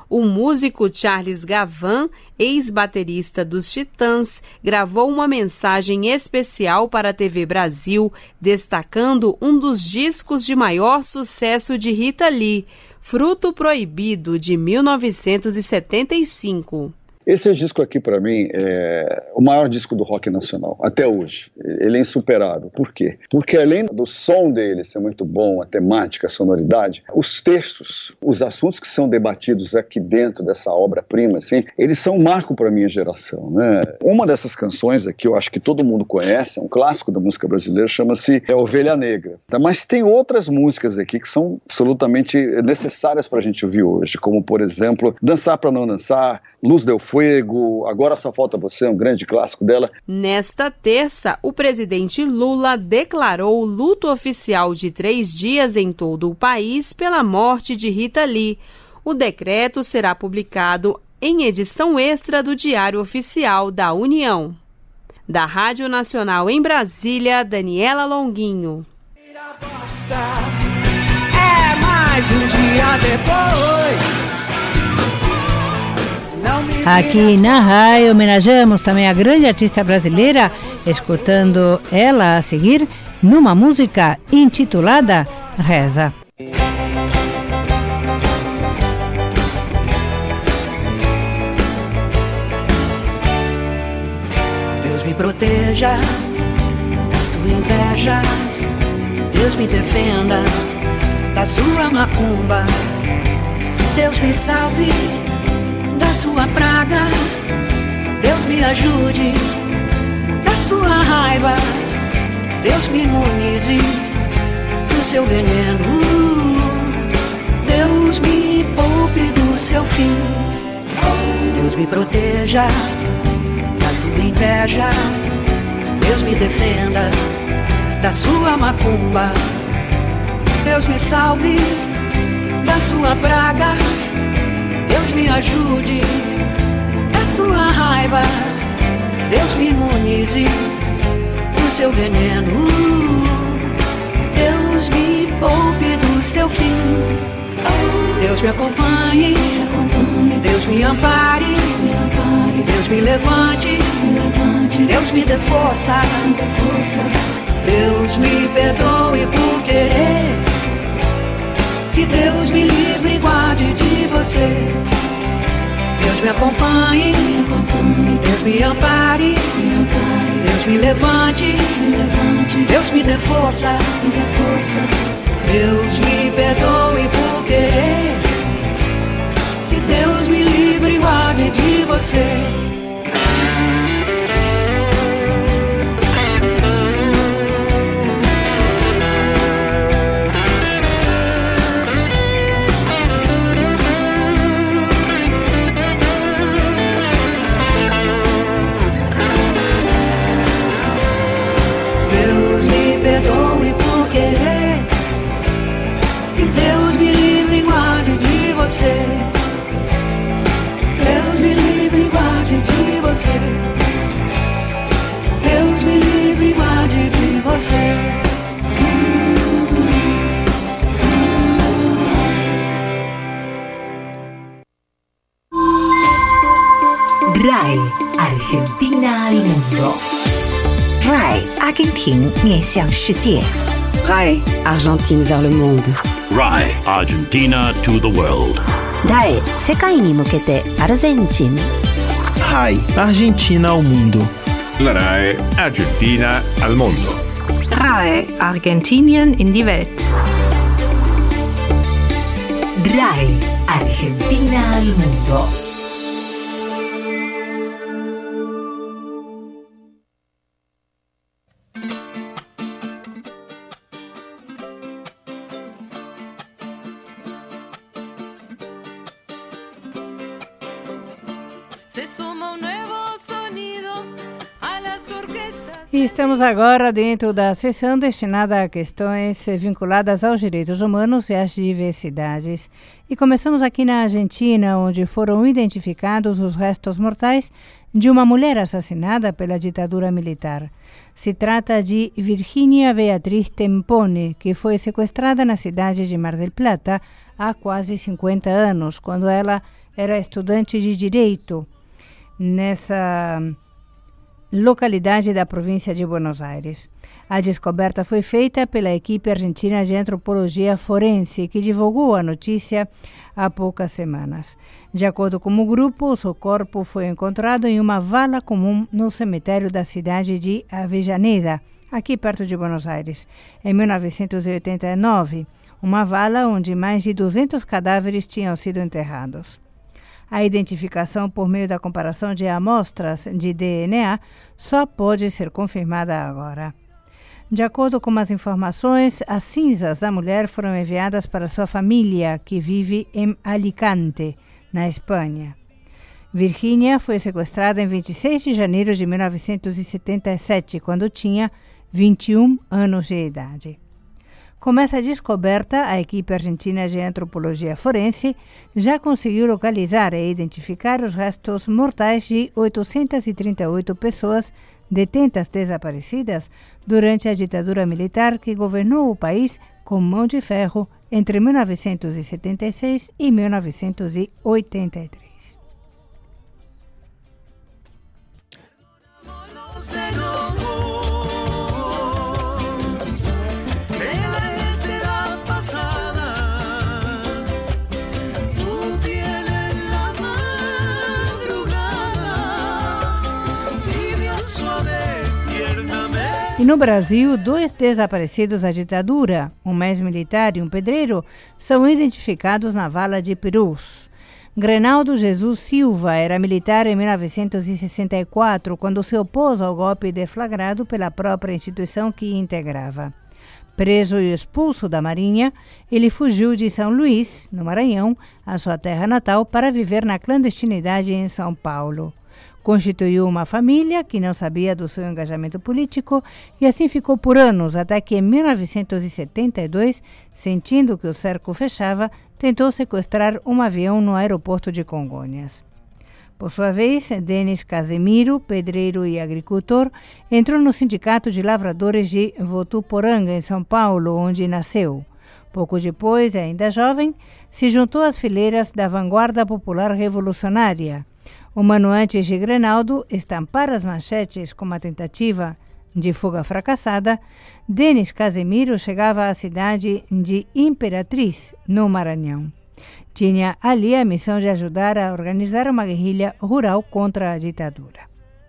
O músico Charles Gavan, ex-baterista dos Titãs, gravou uma mensagem especial para a T V Brasil, destacando um dos discos de maior sucesso de Rita Lee, Fruto Proibido, de mil novecentos e setenta e cinco. Esse disco aqui, para mim, é o maior disco do rock nacional, até hoje. Ele é insuperável. Por quê? Porque além do som dele ser muito bom, a temática, a sonoridade, os textos, os assuntos que são debatidos aqui dentro dessa obra-prima, assim, eles são um marco para a minha geração, né? Uma dessas canções aqui, eu acho que todo mundo conhece, é um clássico da música brasileira, chama-se é Ovelha Negra. Tá? Mas tem outras músicas aqui que são absolutamente necessárias para a gente ouvir hoje, como, por exemplo, Dançar Pra Não Dançar, Luz Del Fuego, Agora Só Falta Você, um grande clássico dela. Nesta terça, o presidente Lula declarou luto oficial de três dias em todo o país pela morte de Rita Lee. O decreto será publicado em edição extra do Diário Oficial da União. Da Rádio Nacional em Brasília, Daniela Longuinho. É mais um dia depois. Aqui na Rai homenageamos também a grande artista brasileira, escutando ela a seguir numa música intitulada Reza. Deus me proteja da sua inveja, Deus me defenda da sua macumba, Deus me salve da sua praga, Deus me ajude da sua raiva, Deus me imunize do seu veneno, Deus me poupe do seu fim, Deus me proteja da sua inveja, Deus me defenda da sua macumba, Deus me salve da sua praga, Deus me ajude da sua raiva, Deus me imunize do seu veneno, Deus me poupe do seu fim, Deus me acompanhe, Deus me ampare, Deus me levante, Deus me dê força, Deus me perdoe por querer, que Deus me livre e guarde de você. Deus me acompanhe, Deus me ampare, Deus me levante, Deus me dê força, Deus me perdoe por querer, que Deus me livre e guarde de você. Deus me livre e guarde de você. Deus me livre e guarde de você. RAI Argentina al mundo. RAI Argentina 面向世界。 RAI Argentine vers le monde. RAI Argentina to the world. RAI 世界に向けてアルゼンチン。 RAI Argentina ao mundo. La RAI Argentina al mondo. RAI Argentinien in die Welt. RAI Argentina al mundo. E estamos agora dentro da sessão destinada a questões vinculadas aos direitos humanos e às diversidades. E começamos aqui na Argentina, onde foram identificados os restos mortais de uma mulher assassinada pela ditadura militar. Se trata de Virginia Beatriz Tempone, que foi sequestrada na cidade de Mar del Plata há quase cinquenta anos, quando ela era estudante de Direito nessa localidade da província de Buenos Aires. A descoberta foi feita pela equipe argentina de antropologia forense, que divulgou a notícia há poucas semanas. De acordo com o grupo, o seu corpo foi encontrado em uma vala comum no cemitério da cidade de Avellaneda, aqui perto de Buenos Aires, em mil novecentos e oitenta e nove, uma vala onde mais de duzentos cadáveres tinham sido enterrados. A identificação por meio da comparação de amostras de D N A só pode ser confirmada agora. De acordo com as informações, as cinzas da mulher foram enviadas para sua família, que vive em Alicante, na Espanha. Virginia foi sequestrada em vinte e seis de janeiro de mil novecentos e setenta e sete, quando tinha vinte e um anos de idade. Com essa descoberta, a equipe argentina de antropologia forense já conseguiu localizar e identificar os restos mortais de oitocentas e trinta e oito pessoas detentas desaparecidas durante a ditadura militar que governou o país com mão de ferro entre mil novecentos e setenta e seis e mil novecentos e oitenta e três. E no Brasil, dois desaparecidos da ditadura, um ex-militar e um pedreiro, são identificados na vala de Perus. Grenaldo Jesus Silva era militar em mil novecentos e sessenta e quatro, quando se opôs ao golpe deflagrado pela própria instituição que integrava. Preso e expulso da Marinha, ele fugiu de São Luís, no Maranhão, a sua terra natal, para viver na clandestinidade em São Paulo. Constituiu uma família que não sabia do seu engajamento político e assim ficou por anos, até que em mil novecentos e setenta e dois, sentindo que o cerco fechava, tentou sequestrar um avião no aeroporto de Congonhas. Por sua vez, Denis Casemiro, pedreiro e agricultor, entrou no Sindicato de Lavradores de Votuporanga, em São Paulo, onde nasceu. Pouco depois, ainda jovem, se juntou às fileiras da Vanguarda Popular Revolucionária. Um ano antes de Grenaldo estampar as manchetes com uma tentativa de fuga fracassada, Denis Casemiro chegava à cidade de Imperatriz, no Maranhão. Tinha ali a missão de ajudar a organizar uma guerrilha rural contra a ditadura.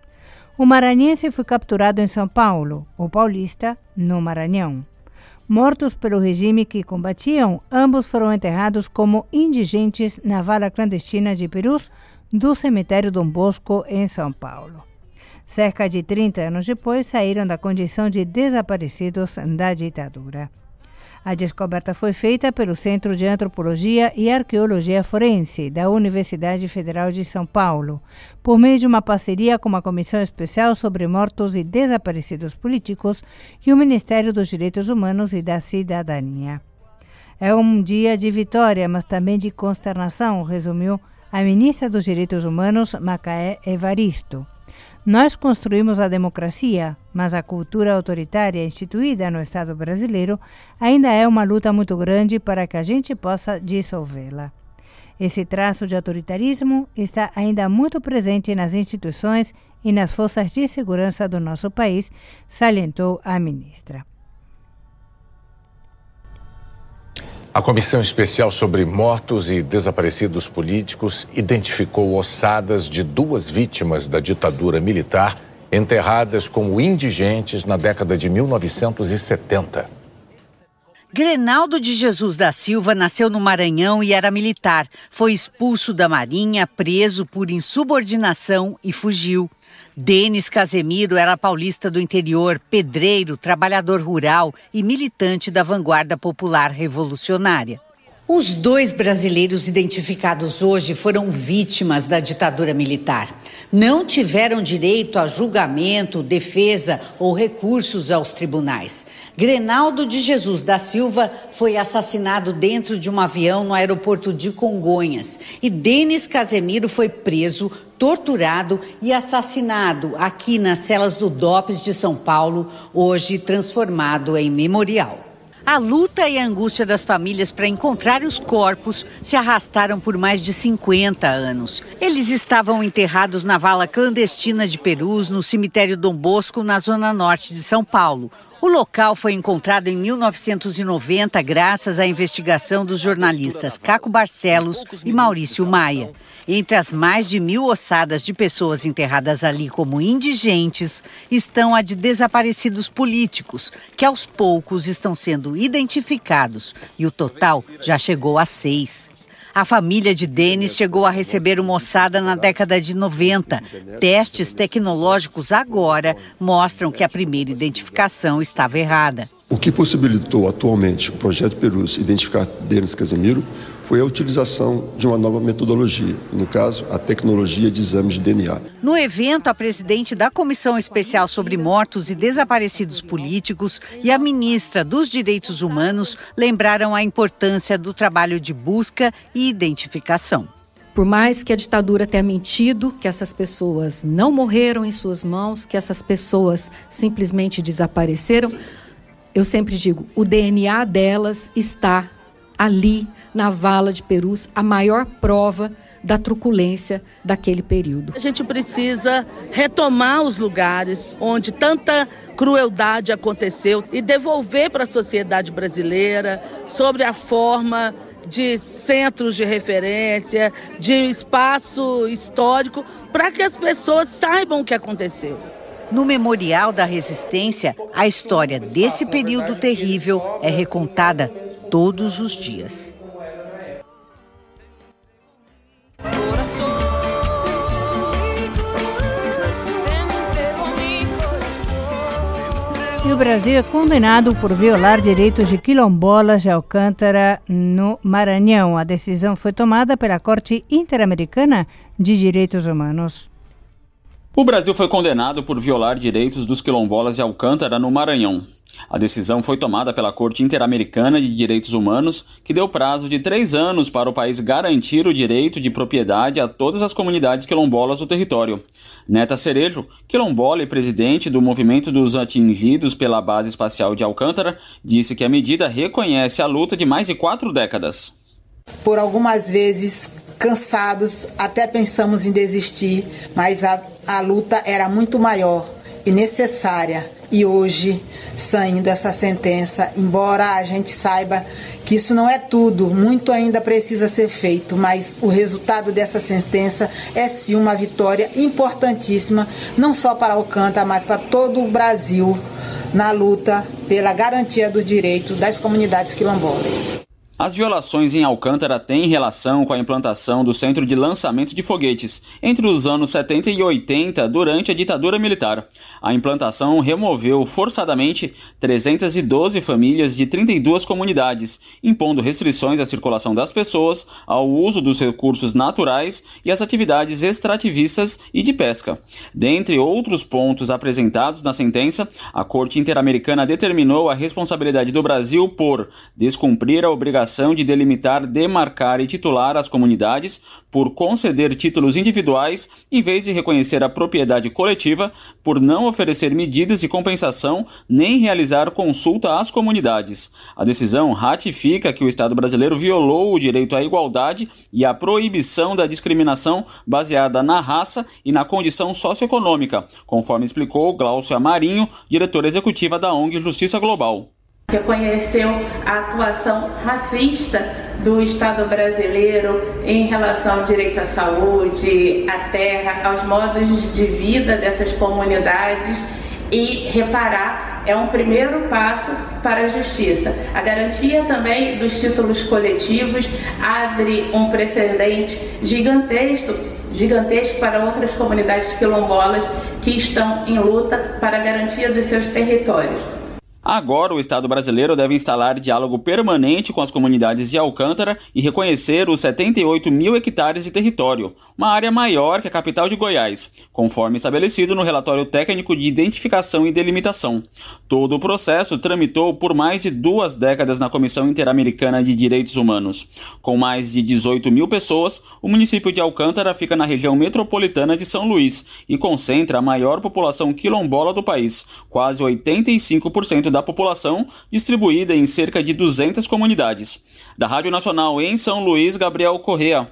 O maranhense foi capturado em São Paulo, o paulista no Maranhão. Mortos pelo regime que combatiam, ambos foram enterrados como indigentes na vala clandestina de Perus, do cemitério Dom Bosco, em São Paulo. Cerca de trinta anos depois, saíram da condição de desaparecidos da ditadura. A descoberta foi feita pelo Centro de Antropologia e Arqueologia Forense da Universidade Federal de São Paulo, por meio de uma parceria com uma comissão especial sobre mortos e desaparecidos políticos e o Ministério dos Direitos Humanos e da Cidadania. É um dia de vitória, mas também de consternação, resumiu a ministra dos Direitos Humanos, Macaé Evaristo. Nós construímos a democracia, mas a cultura autoritária instituída no Estado brasileiro ainda é uma luta muito grande para que a gente possa dissolvê-la. Esse traço de autoritarismo está ainda muito presente nas instituições e nas forças de segurança do nosso país, salientou a ministra. A Comissão Especial sobre Mortos e Desaparecidos Políticos identificou ossadas de duas vítimas da ditadura militar enterradas como indigentes na década de mil novecentos e setenta. Grenaldo de Jesus da Silva nasceu no Maranhão e era militar. Foi expulso da Marinha, preso por insubordinação e fugiu. Denis Casemiro era paulista do interior, pedreiro, trabalhador rural e militante da Vanguarda Popular Revolucionária. Os dois brasileiros identificados hoje foram vítimas da ditadura militar. Não tiveram direito a julgamento, defesa ou recursos aos tribunais. Grenaldo de Jesus da Silva foi assassinado dentro de um avião no aeroporto de Congonhas. E Denis Casemiro foi preso, torturado e assassinado aqui nas celas do DOPS de São Paulo, hoje transformado em memorial. A luta e a angústia das famílias para encontrar os corpos se arrastaram por mais de cinquenta anos. Eles estavam enterrados na vala clandestina de Perus, no cemitério Dom Bosco, na zona norte de São Paulo. O local foi encontrado em mil novecentos e noventa graças à investigação dos jornalistas Caco Barcelos e Maurício Maia. Entre as mais de mil ossadas de pessoas enterradas ali como indigentes, estão a de desaparecidos políticos, que aos poucos estão sendo identificados, e o total já chegou a seis. A família de Denis chegou a receber uma ossada na década de noventa. Testes tecnológicos agora mostram que a primeira identificação estava errada. O que possibilitou atualmente o Projeto Perus identificar Denis Casemiro foi a utilização de uma nova metodologia, no caso, a tecnologia de exames de D N A. No evento, a presidente da Comissão Especial sobre Mortos e Desaparecidos Políticos e a ministra dos Direitos Humanos lembraram a importância do trabalho de busca e identificação. Por mais que a ditadura tenha mentido que essas pessoas não morreram em suas mãos, que essas pessoas simplesmente desapareceram, eu sempre digo, o D N A delas está ali na vala de Perus, a maior prova da truculência daquele período. A gente precisa retomar os lugares onde tanta crueldade aconteceu e devolver para a sociedade brasileira sobre a forma de centros de referência, de espaço histórico, para que as pessoas saibam o que aconteceu. No Memorial da Resistência, a história desse período terrível é recontada todos os dias. E o Brasil é condenado por violar direitos de quilombolas de Alcântara, no Maranhão. A decisão foi tomada pela Corte Interamericana de Direitos Humanos. O Brasil foi condenado por violar direitos dos quilombolas de Alcântara, no Maranhão. A decisão foi tomada pela Corte Interamericana de Direitos Humanos, que deu prazo de três anos para o país garantir o direito de propriedade a todas as comunidades quilombolas do território. Neta Cerejo, quilombola e presidente do movimento dos atingidos pela Base Espacial de Alcântara, disse que a medida reconhece a luta de mais de quatro décadas. Por algumas vezes cansados, até pensamos em desistir, mas a, a luta era muito maior e necessária. E hoje, saindo essa sentença, embora a gente saiba que isso não é tudo, muito ainda precisa ser feito, mas o resultado dessa sentença é sim uma vitória importantíssima, não só para Alcântara, mas para todo o Brasil, na luta pela garantia do direito das comunidades quilombolas. As violações em Alcântara têm relação com a implantação do Centro de Lançamento de Foguetes entre os anos setenta e oitenta, durante a ditadura militar. A implantação removeu forçadamente trezentas e doze famílias de trinta e duas comunidades, impondo restrições à circulação das pessoas, ao uso dos recursos naturais e às atividades extrativistas e de pesca. Dentre outros pontos apresentados na sentença, a Corte Interamericana determinou a responsabilidade do Brasil por descumprir a obrigação de delimitar, demarcar e titular as comunidades, por conceder títulos individuais em vez de reconhecer a propriedade coletiva, por não oferecer medidas de compensação nem realizar consulta às comunidades. A decisão ratifica que o Estado brasileiro violou o direito à igualdade e a proibição da discriminação baseada na raça e na condição socioeconômica, conforme explicou Glaucia Marinho, diretora executiva da O N G Justiça Global. Reconheceu a atuação racista do Estado brasileiro em relação ao direito à saúde, à terra, aos modos de vida dessas comunidades e reparar é um primeiro passo para a justiça. A garantia também dos títulos coletivos abre um precedente gigantesco, gigantesco para outras comunidades quilombolas que estão em luta para a garantia dos seus territórios. Agora, o Estado brasileiro deve instalar diálogo permanente com as comunidades de Alcântara e reconhecer os setenta e oito mil hectares de território, uma área maior que a capital de Goiás, conforme estabelecido no relatório técnico de identificação e delimitação. Todo o processo tramitou por mais de duas décadas na Comissão Interamericana de Direitos Humanos. Com mais de dezoito mil pessoas, o município de Alcântara fica na região metropolitana de São Luís e concentra a maior população quilombola do país, quase oitenta e cinco por cento da população, distribuída em cerca de duzentas comunidades. Da Rádio Nacional em São Luís, Gabriel Correa.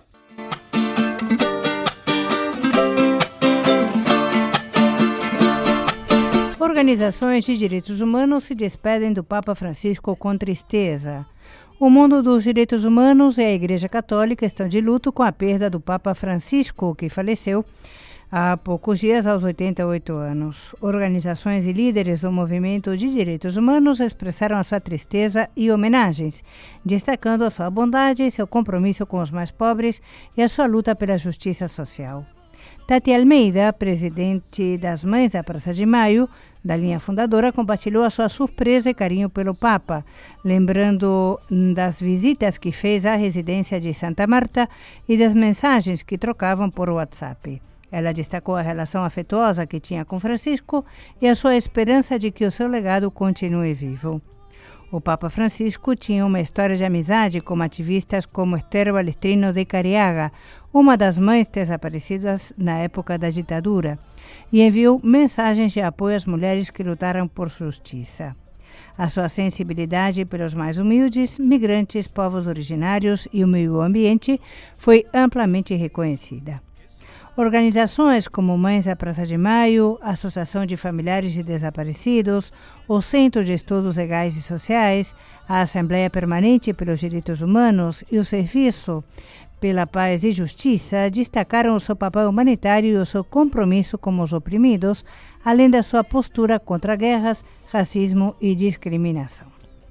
Organizações de direitos humanos se despedem do Papa Francisco com tristeza. O mundo dos direitos humanos e a Igreja Católica estão de luto com a perda do Papa Francisco, que faleceu há poucos dias aos oitenta e oito anos. Organizações e líderes do movimento de direitos humanos expressaram a sua tristeza e homenagens, destacando a sua bondade, seu compromisso com os mais pobres e a sua luta pela justiça social. Tati Almeida, presidente das Mães da Praça de Maio, da linha fundadora, compartilhou a sua surpresa e carinho pelo Papa, lembrando das visitas que fez à residência de Santa Marta e das mensagens que trocavam por WhatsApp. Ela destacou a relação afetuosa que tinha com Francisco e a sua esperança de que o seu legado continue vivo. O Papa Francisco tinha uma história de amizade com ativistas como Esther Balestrino de Cariaga, uma das mães desaparecidas na época da ditadura, e enviou mensagens de apoio às mulheres que lutaram por justiça. A sua sensibilidade pelos mais humildes, migrantes, povos originários e o meio ambiente foi amplamente reconhecida. Organizações como Mães da Praça de Maio, Associação de Familiares de Desaparecidos, o Centro de Estudos Legais e Sociais, a Assembleia Permanente pelos Direitos Humanos e o Serviço pela Paz e Justiça destacaram o seu papel humanitário e o seu compromisso com os oprimidos, além da sua postura contra guerras, racismo e discriminação.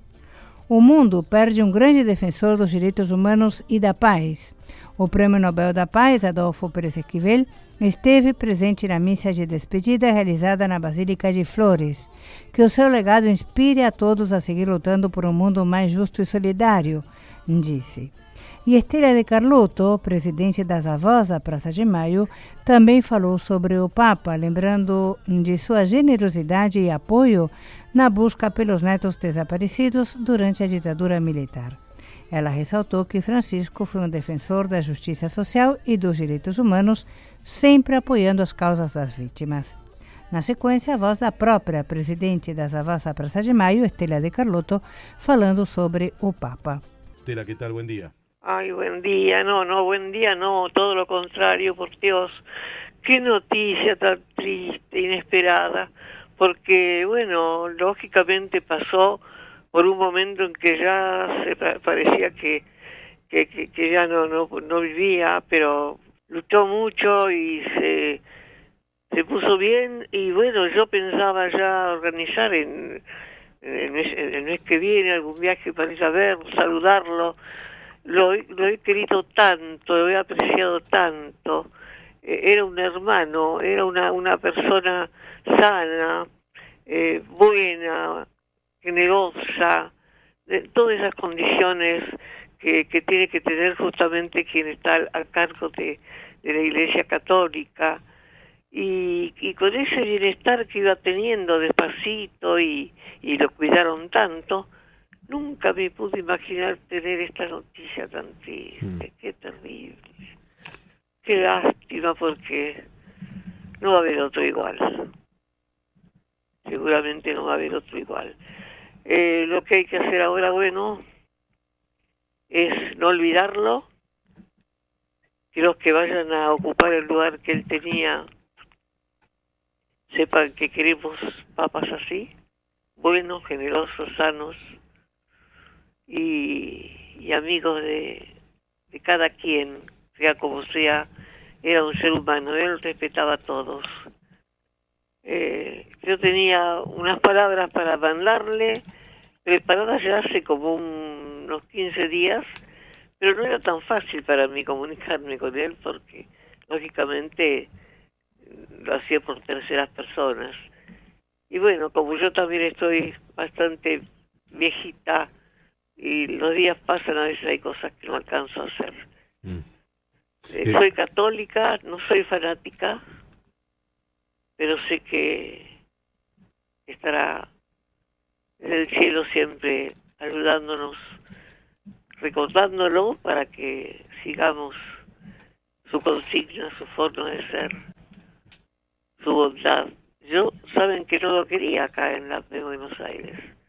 O mundo perde um grande defensor dos direitos humanos e da paz. O Prêmio Nobel da Paz, Adolfo Pérez Esquivel, esteve presente na missa de despedida realizada na Basílica de Flores. Que o seu legado inspire a todos a seguir lutando por um mundo mais justo e solidário, disse. E Estela de Carlotto, presidente das Avós da Praça de Maio, também falou sobre o Papa, lembrando de sua generosidade e apoio na busca pelos netos desaparecidos durante a ditadura militar. Ela ressaltou que Francisco foi um defensor da justiça social e dos direitos humanos, sempre apoiando as causas das vítimas. Na sequência, a voz da própria presidente das Avós da Praça de Maio, Estela de Carlotto, falando sobre o Papa. Estela, ¿qué tal? Buen día. Ay, buen día, no, no, buen día no, todo lo contrario, por Dios. Qué noticia tan triste, inesperada, porque, bueno, lógicamente pasó por un momento en que ya se parecía que, que, que, que ya no, no, no vivía, pero luchó mucho y se, se puso bien, y bueno, yo pensaba ya organizar en, en el mes que viene algún viaje para ir a verlo, saludarlo. Lo, lo he querido tanto, lo he apreciado tanto. Era un hermano, era una, una persona sana, eh, buena, generosa, de todas esas condiciones que, que tiene que tener justamente quien está a cargo de, de la Iglesia Católica. Y, y con ese bienestar que iba teniendo despacito y, y lo cuidaron tanto, nunca me pude imaginar tener esta noticia tan triste. Mm. Qué terrible. Qué lástima, porque no va a haber otro igual. Seguramente no va a haber otro igual. Eh, lo que hay que hacer ahora, bueno, es no olvidarlo, que los que vayan a ocupar el lugar que él tenía sepan que queremos papas así, buenos, generosos, sanos, y, y amigos de, de cada quien, sea como sea. Era un ser humano, él respetaba a todos. Eh, yo tenía unas palabras para mandarle, preparadas ya hace como un, unos quince días, pero no era tan fácil para mí comunicarme con él, porque lógicamente lo hacía por terceras personas. Y bueno, como yo también estoy bastante viejita, y los días pasan, a veces hay cosas que no alcanzo a hacer. Mm. Eh, soy católica, no soy fanática, pero sé que estará en el cielo siempre ayudándonos, recordándolo para que sigamos su consigna, su forma de ser, su bondad. Yo, saben que no lo quería acá en la de Buenos Aires.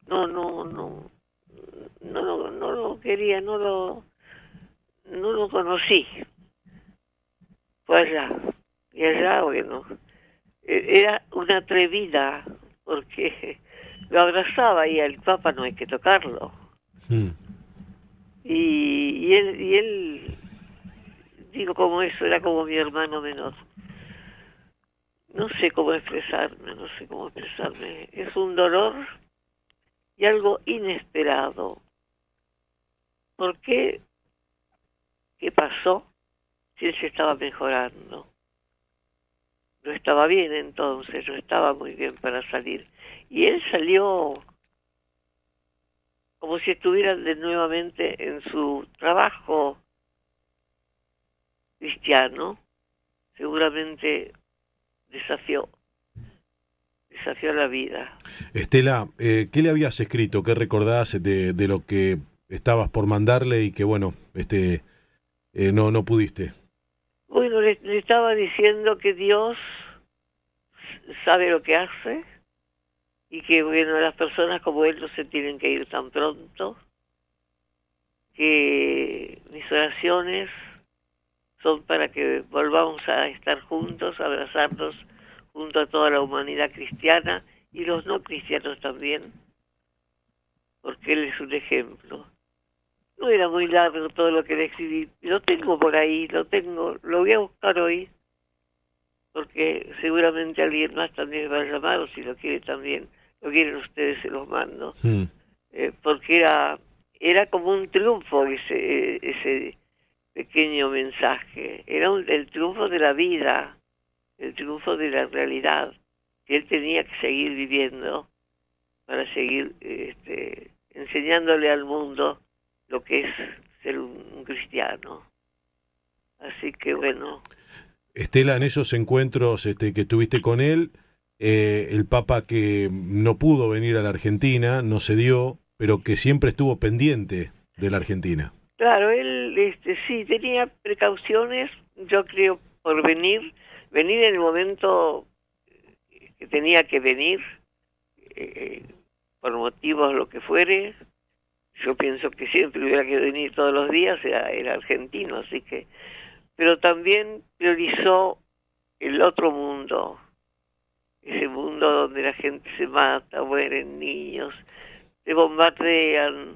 no, no, no, no, no, no lo quería, no lo, no lo conocí. Fue allá, y allá, bueno, era una atrevida, porque lo abrazaba y al Papa no hay que tocarlo. Mm. Y, y él, y él, digo, como eso, era como mi hermano menor. No sé cómo expresarme, no sé cómo expresarme. Es un dolor y algo inesperado. ¿Por qué? ¿Qué pasó? Si él se estaba mejorando. No estaba bien entonces, no estaba muy bien para salir. Y él salió como si estuviera de nuevamente en su trabajo cristiano. Seguramente desafió, desafió la vida. Estela, eh, ¿qué le habías escrito? ¿Qué recordás de, de lo que estabas por mandarle y que, bueno, este eh, no, no pudiste? Bueno, le, le estaba diciendo que Dios sabe lo que hace y que, bueno, las personas como él no se tienen que ir tan pronto, que mis oraciones son para que volvamos a estar juntos, a abrazarnos junto a toda la humanidad cristiana y los no cristianos también, porque él es un ejemplo. No era muy largo todo lo que le escribí, lo tengo por ahí, lo tengo, lo voy a buscar hoy, porque seguramente alguien más también va a llamar, o si lo quiere también, lo quieren ustedes, se los mando. Mm. Eh, porque era era como un triunfo ese ese pequeño mensaje, era un, el triunfo de la vida, el triunfo de la realidad, que él tenía que seguir viviendo para seguir este, enseñándole al mundo lo que es ser un, un cristiano. Así que bueno. Estela, en esos encuentros este, que tuviste con él, eh, el Papa que no pudo venir a la Argentina, no se dio, pero que siempre estuvo pendiente de la Argentina. Claro, él este, sí tenía precauciones, yo creo, por venir, venir en el momento que tenía que venir, eh, por motivos lo que fuere. Yo pienso que siempre hubiera que venir todos los días, era, era argentino, así que... Pero también priorizó el otro mundo, ese mundo donde la gente se mata, mueren niños, se bombardean.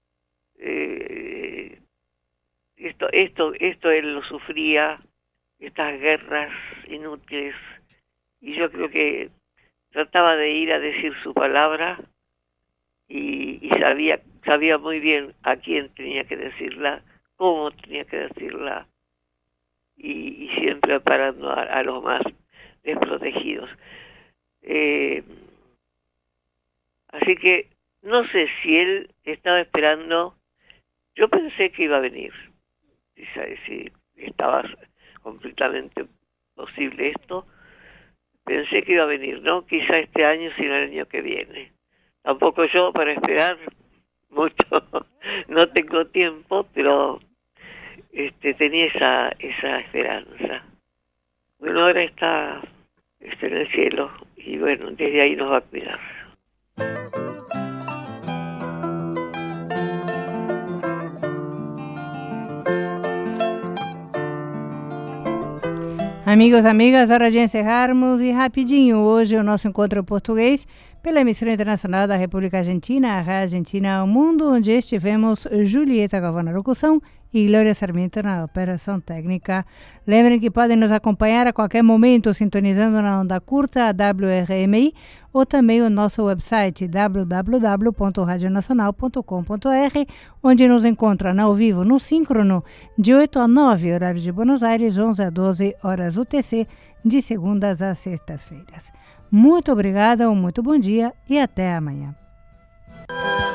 Eh, esto, esto, esto él lo sufría, estas guerras inútiles, y yo creo que trataba de ir a decir su palabra y, y sabía, sabía muy bien a quién tenía que decirla, cómo tenía que decirla, y, y siempre amparando a, a los más desprotegidos. Eh, así que no sé si él estaba esperando. Yo pensé que iba a venir, si, si estaba completamente posible esto, pensé que iba a venir, no quizá este año, sino el año que viene. Tampoco yo para esperar mucho, no tengo tiempo, pero este tenía esa esa esperanza. Bueno, ahora está, está en el cielo y bueno, desde ahí nos va a cuidar. Amigos, amigas, hora de encerrarmos e rapidinho, hoje o nosso encontro em português pela emissora internacional da República Argentina, a Rádio Argentina ao Mundo, onde estivemos Julieta Galvão na locução e Glória Sarmiento na operação técnica. Lembrem que podem nos acompanhar a qualquer momento sintonizando na onda curta W R M I ou também o nosso website w w w ponto radio nacional ponto com ponto r, onde nos encontram ao vivo no síncrono de oito a nove, horário de Buenos Aires, onze a doze horas U T C, de segundas a sextas-feiras. Muito obrigada, um muito bom dia e até amanhã.